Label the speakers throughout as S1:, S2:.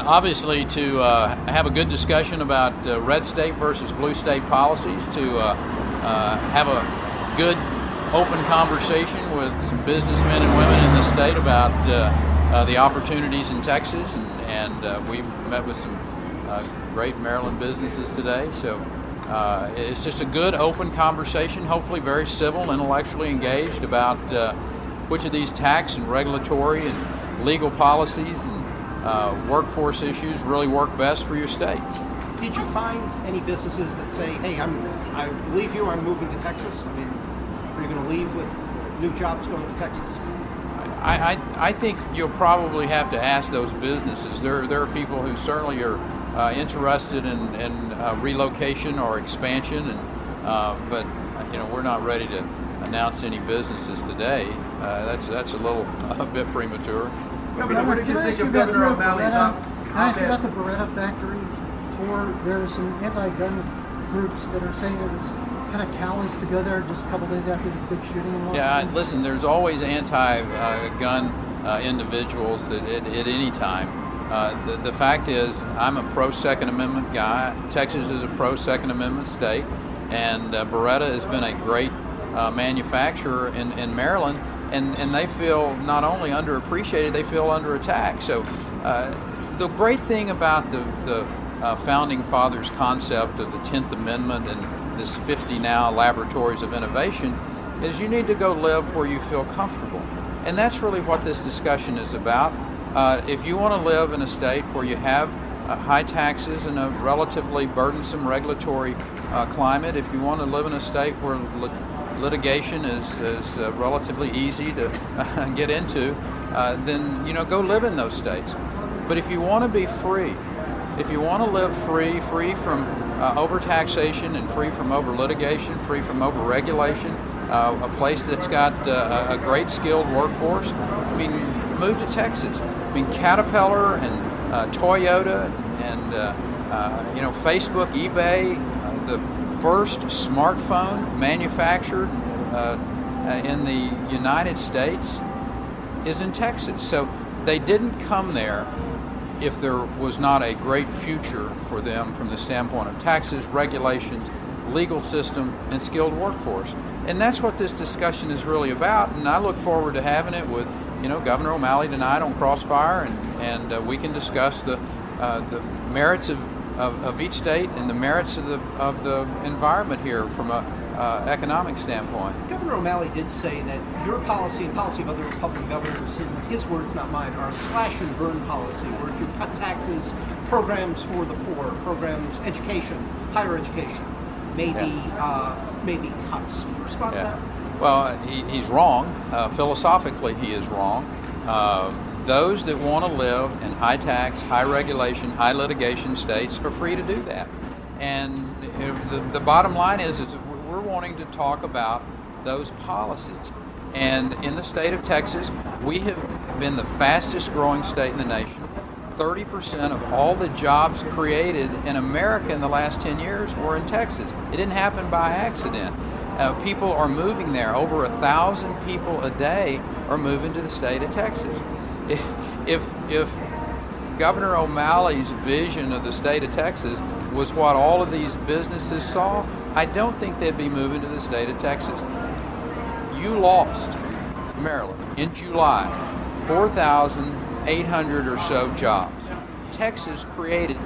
S1: obviously to have a good discussion about red state versus blue state policies, to have a good open conversation with some businessmen and women in the state about the opportunities in Texas, and we met with some great Maryland businesses today. So it's just a good open conversation, hopefully very civil, intellectually engaged about which of these tax and regulatory and legal policies and workforce issues really work best for your state.
S2: Did you find any businesses that say, hey, I believe you, I'm moving to Texas? I mean, are you going to leave with new jobs going to Texas?
S1: I think you'll probably have to ask those businesses. There are people who certainly are interested in relocation or expansion, and but we're not ready to announce any businesses today. That's a bit premature.
S3: Governor, what did you think of Governor O'Malley's Can I ask you about the Beretta factory? There are some anti-gun groups that are saying it was kind of callous to go there just a couple days after this big shooting in Washington.
S1: Yeah, listen, there's always anti-gun individuals at any time. The fact is, I'm a pro-Second Amendment guy. Texas is a pro-Second Amendment state, and Beretta has been a great manufacturer in Maryland, and they feel not only underappreciated, they feel under attack. So the great thing about the Founding Fathers' concept of the 10th Amendment and this 50 now laboratories of innovation is you need to go live where you feel comfortable. And that's really what this discussion is about. If you want to live in a state where you have high taxes and a relatively burdensome regulatory climate, if you want to live in a state where litigation is relatively easy to get into, then go live in those states. But if you want to be free, if you want to live free from overtaxation and free from over-litigation, free from over-regulation, a place that's got a great skilled workforce, move to Texas. Caterpillar and Toyota and Facebook, eBay, the first smartphone manufactured in the United States is in Texas. So they didn't come there if there was not a great future for them from the standpoint of taxes, regulations, legal system, and skilled workforce. And that's what this discussion is really about, and I look forward to having it with Governor O'Malley tonight on Crossfire, and we can discuss the merits of each state and the merits of the environment here from a economic standpoint.
S2: Governor O'Malley did say that your policy and policy of other Republican governors, his words, not mine, are a slash and burn policy, where if you cut taxes, programs for the poor, programs, education, higher education, maybe cuts. Would you respond to that?
S1: Well, he's wrong. Philosophically, he is wrong. Those that want to live in high tax, high regulation, high litigation states are free to do that. And the bottom line is we're wanting to talk about those policies. And in the state of Texas, we have been the fastest growing state in the nation. 30% of all the jobs created in America in the last 10 years were in Texas. It didn't happen by accident. People are moving there. Over 1,000 people a day are moving to the state of Texas. If Governor O'Malley's vision of the state of Texas was what all of these businesses saw, I don't think they'd be moving to the state of Texas. You lost Maryland in July 4,800 or so jobs. Texas created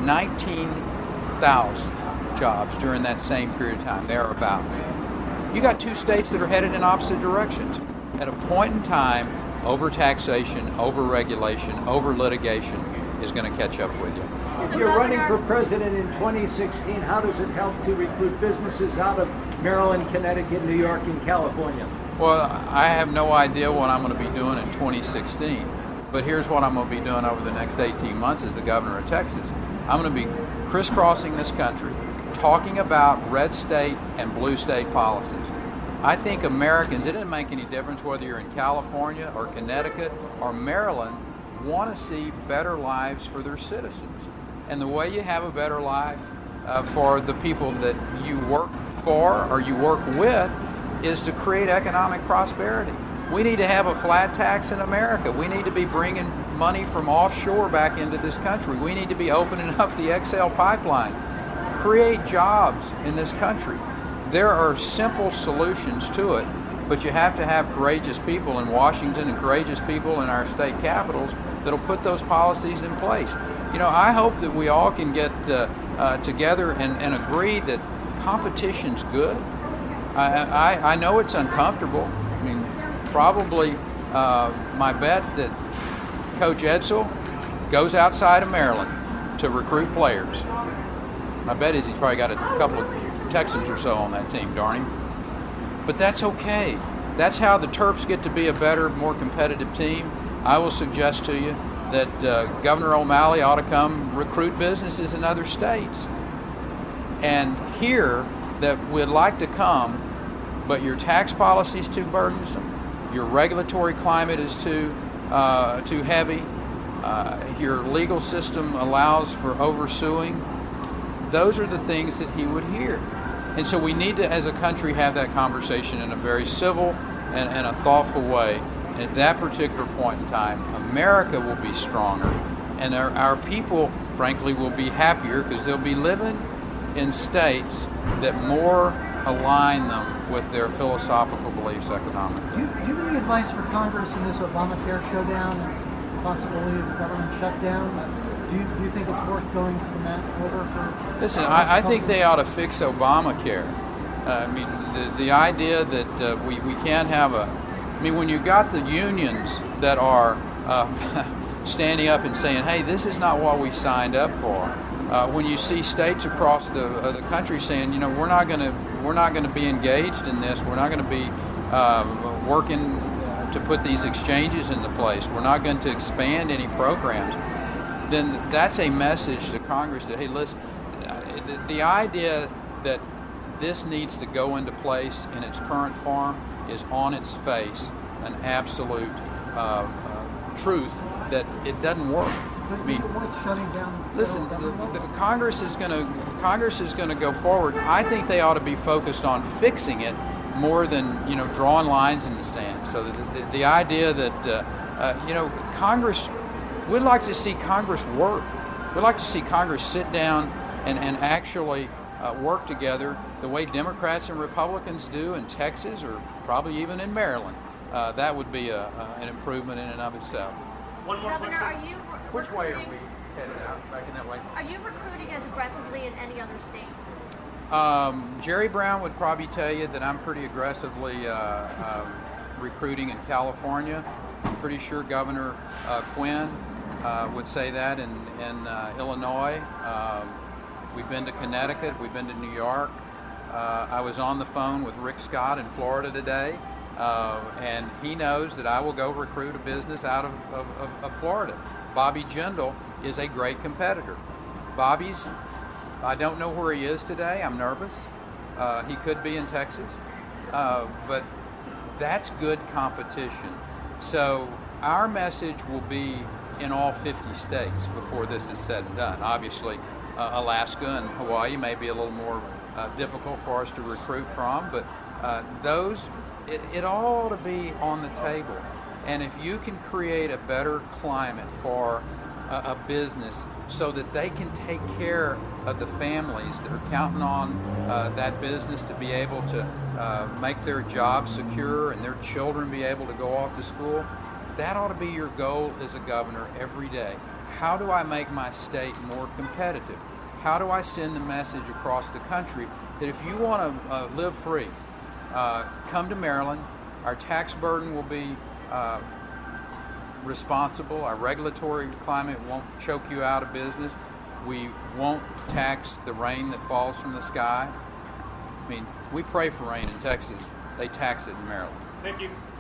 S1: 19,000 jobs during that same period of time, thereabouts. You got two states that are headed in opposite directions. At a point in time, over-taxation, over-regulation, over-litigation is going to catch up with you.
S4: If you're running for president in 2016, how does it help to recruit businesses out of Maryland, Connecticut, New York, and California?
S1: Well, I have no idea what I'm going to be doing in 2016, but here's what I'm going to be doing over the next 18 months as the governor of Texas. I'm going to be crisscrossing this country, talking about red state and blue state policies. I think Americans, it doesn't make any difference whether you're in California or Connecticut or Maryland, want to see better lives for their citizens. And the way you have a better life for the people that you work for or you work with is to create economic prosperity. We need to have a flat tax in America. We need to be bringing money from offshore back into this country. We need to be opening up the XL pipeline. Create jobs in this country. There are simple solutions to it, but you have to have courageous people in Washington and courageous people in our state capitals that'll put those policies in place. I hope that we all can get together and agree that competition's good. I know it's uncomfortable. I mean, probably my bet that Coach Edsall goes outside of Maryland to recruit players. My bet is he's probably got a couple of Texans or so on that team, darn him. But that's okay. That's how the Terps get to be a better, more competitive team. I will suggest to you that Governor O'Malley ought to come recruit businesses in other states. And here that we'd like to come, but your tax policy is too burdensome, your regulatory climate is too heavy, your legal system allows for oversuing. Those are the things that he would hear. And so we need to, as a country, have that conversation in a very civil and a thoughtful way. And at that particular point in time, America will be stronger, and our people, frankly, will be happier because they'll be living in states that more align them with their philosophical beliefs economically.
S3: Do you have any advice for Congress in this Obamacare showdown and possibility of government shutdown? Do you think it's worth going to the mat over for?
S1: Listen, I think they ought to fix Obamacare. I mean, the idea that we can't have when you got the unions that are standing up and saying, hey, this is not what we signed up for. When you see states across the country saying, we're not going to be engaged in this, we're not going to be working to put these exchanges into place, we're not going to expand any programs, then that's a message to Congress that, hey, listen, the idea that this needs to go into place in its current form is on its face an absolute truth that it doesn't work.
S3: But is it worth shutting down?
S1: Listen, Congress is going to go forward. I think they ought to be focused on fixing it more than drawing lines in the sand. So the idea that Congress, we'd like to see Congress work. We'd like to see Congress sit down and actually work together the way Democrats and Republicans do in Texas or probably even in Maryland. That would be an improvement in and of itself.
S5: One more
S6: Governor,
S5: question.
S6: are you
S1: Which way are we headed out? Back in that way?
S6: Are you recruiting as aggressively in any other state?
S1: Jerry Brown would probably tell you that I'm pretty aggressively recruiting in California. I'm pretty sure Governor Quinn would say that in Illinois. We've been to Connecticut. We've been to New York. I was on the phone with Rick Scott in Florida today, and he knows that I will go recruit a business out of Florida. Bobby Jindal is a great competitor. I don't know where he is today. I'm nervous. He could be in Texas. But that's good competition. So our message will be in all 50 states before this is said and done. Obviously, Alaska and Hawaii may be a little more difficult for us to recruit from, but it all ought to be on the table. And if you can create a better climate for a business so that they can take care of the families that are counting on that business to be able to make their job secure and their children be able to go off to school, that ought to be your goal as a governor every day. How do I make my state more competitive? How do I send the message across the country that if you want to live free, come to Maryland. Our tax burden will be responsible. Our regulatory climate won't choke you out of business. We won't tax the rain that falls from the sky. I mean, we pray for rain in Texas. They tax it in Maryland.
S5: Thank you.